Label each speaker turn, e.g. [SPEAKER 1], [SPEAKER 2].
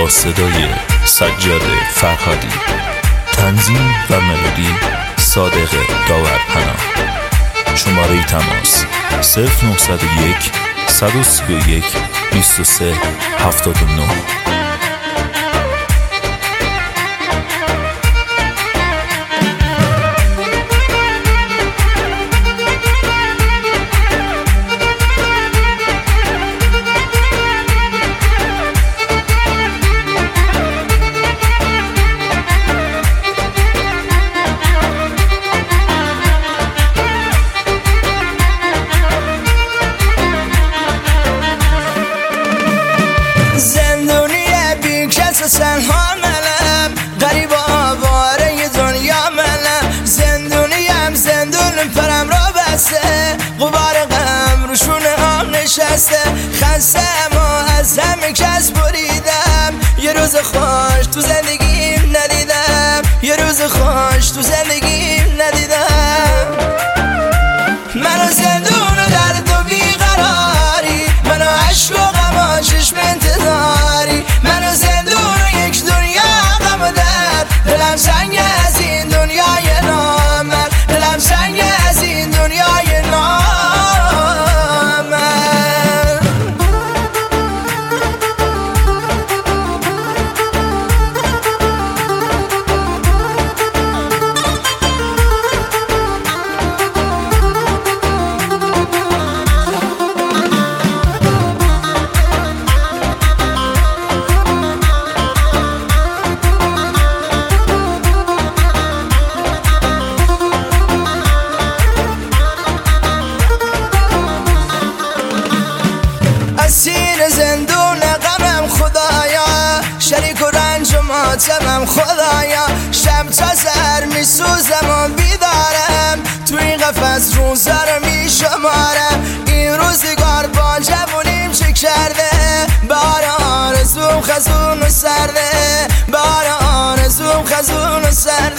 [SPEAKER 1] با صدای سجاد فرهادی، تنظیم و ملودی صادق داورپناه. شماره تماس 0901 131 23 79.
[SPEAKER 2] تنها منم غریب آواره دنیا منم، زندونیم زندون پرم را بسته، غبار غم رو شونه هم نشسته، خستم و از همه کس بریدم، یه روز خوش تو زندگیم ندیدم، یه روز خوش تو زندگیم ندیدم. منو زندون و درد و بیقراری، منو عشق و غم و چشم انتظاری، منو زندون دلم سنگ از این دنیای نامر، دلم سنگ از این دنیای نامر. سین زندون غمم خدایا، شریک و رنج و ماتمم خدایا، شب تا سر میسوزم و بیدارم، توی قفس روزا رو میشمارم، این روزگار با جوونیم چه کرده، بار آرزوم خزون و سرده، بار آرزوم خزون و سرده.